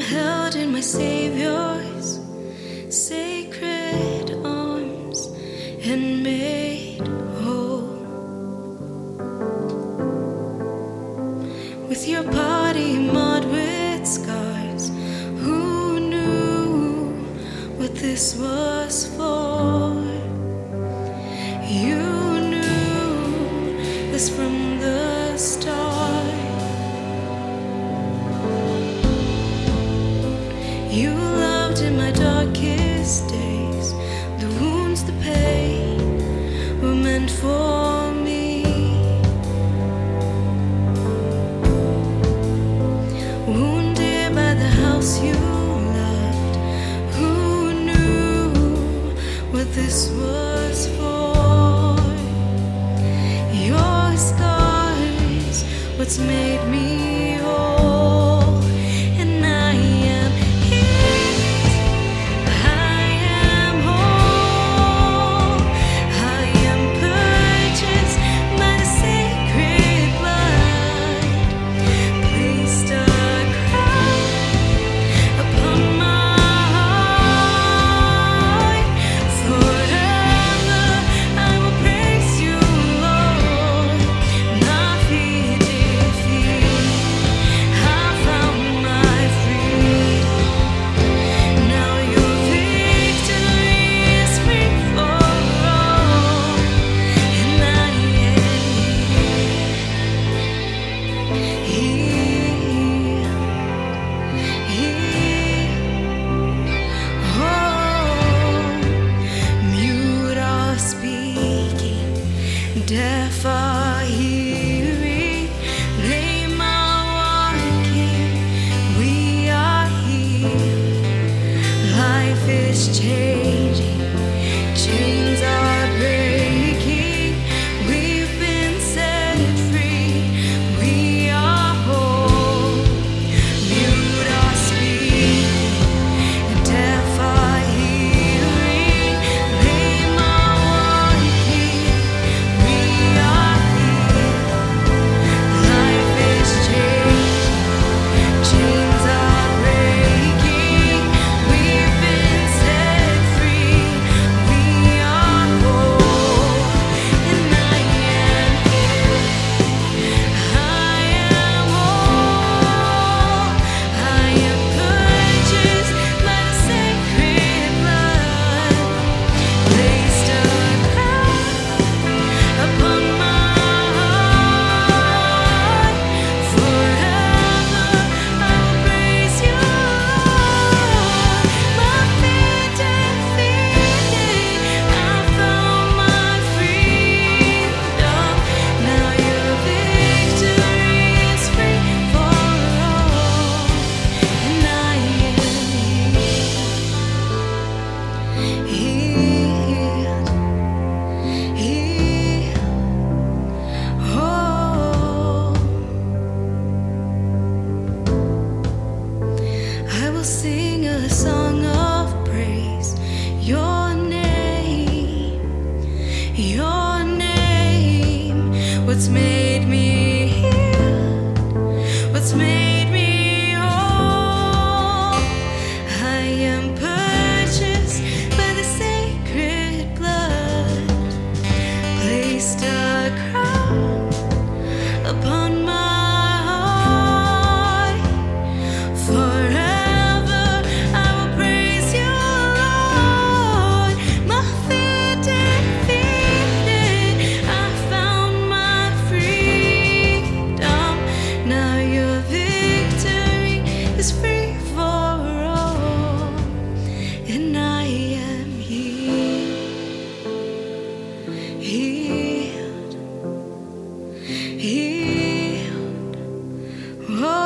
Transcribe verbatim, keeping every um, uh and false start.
held in my Savior's sacred arms and made whole. With your body marred with scars, who knew what this was for? You knew this from the start. You loved in my darkest days. The wounds, the pain were meant for me. Wounded by the house you loved, who knew what this was for? Your scars, what's made me whole, and I am healed. I am whole. I am purchased by the sacred blood. Placed a crown upon my heart. Forever I will praise you, Lord. My fear defeated, I found my freedom. Now your victory is free for all, and I am healed, healed. Oh, mute are speaking, deaf are hearing, lame are walking. We are healed. Life is changing, chains are breaking. We've been set free. We are whole. Mute are speaking, deaf are hearing, lame are walking. We are healed. Life is changing, chains are breaking. We've been set free. We are whole, and I am healed. I am whole. I am purchased by the sacred blood. Placed a crown upon my heart. Forever I will praise you, Lord. My fear defeated, I found my freedom. Now your victory is free for all, and I am healed, healed, whole. I will sing a song of praise. Your name, your name. What's made me healed? What's made me whole? I am purchased by the sacred blood. Placed a crown upon my heart. Forever I will praise you, Lord. My fear defeated, I found my freedom. Now your victory is free for all, and I am healed, healed, healed. Oh.